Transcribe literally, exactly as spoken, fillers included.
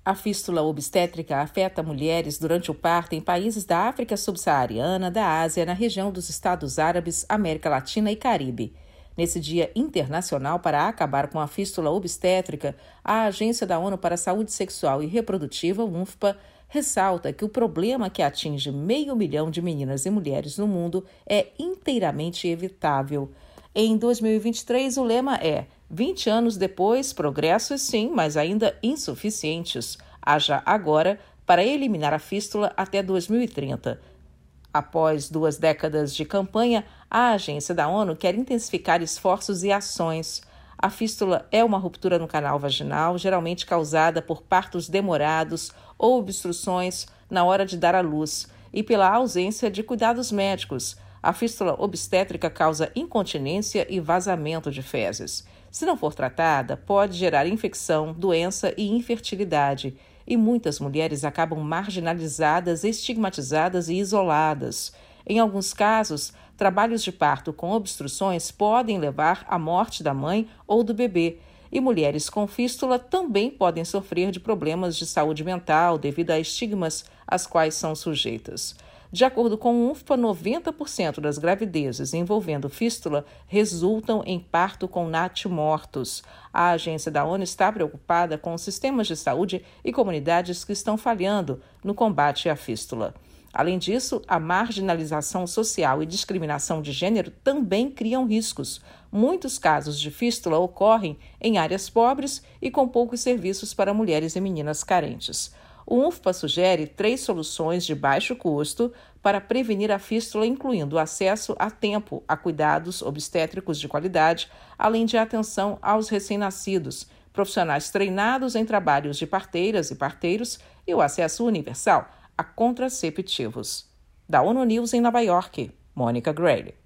A fístula obstétrica afeta mulheres durante o parto em países da África subsaariana, da Ásia, na região dos Estados Árabes, América Latina e Caribe. Nesse Dia Internacional para acabar com a fístula obstétrica, a Agência da ONU para a Saúde Sexual e Reprodutiva, UNFPA, ressalta que o problema que atinge meio milhão de meninas e mulheres no mundo é inteiramente evitável. Em dois mil e vinte e três, o lema é vinte anos depois, progressos sim, mas ainda insuficientes. Haja agora para eliminar a fístula até dois mil e trinta. Após duas décadas de campanha, a agência da ONU quer intensificar esforços e ações. A fístula é uma ruptura no canal vaginal, geralmente causada por partos demorados ou obstruções na hora de dar à luz e pela ausência de cuidados médicos. A fístula obstétrica causa incontinência e vazamento de fezes. Se não for tratada, pode gerar infecção, doença e infertilidade. E muitas mulheres acabam marginalizadas, estigmatizadas e isoladas. Em alguns casos, trabalhos de parto com obstruções podem levar à morte da mãe ou do bebê. E mulheres com fístula também podem sofrer de problemas de saúde mental devido a estigmas às quais são sujeitas. De acordo com o UNFPA, noventa por cento das gravidezes envolvendo fístula resultam em parto com natimortos. A agência da ONU está preocupada com os sistemas de saúde e comunidades que estão falhando no combate à fístula. Além disso, a marginalização social e discriminação de gênero também criam riscos. Muitos casos de fístula ocorrem em áreas pobres e com poucos serviços para mulheres e meninas carentes. O UNFPA sugere três soluções de baixo custo para prevenir a fístula, incluindo acesso a tempo a cuidados obstétricos de qualidade, além de atenção aos recém-nascidos, profissionais treinados em trabalhos de parteiras e parteiros e o acesso universal a contraceptivos. Da ONU News em Nova York, Mônica Grayle.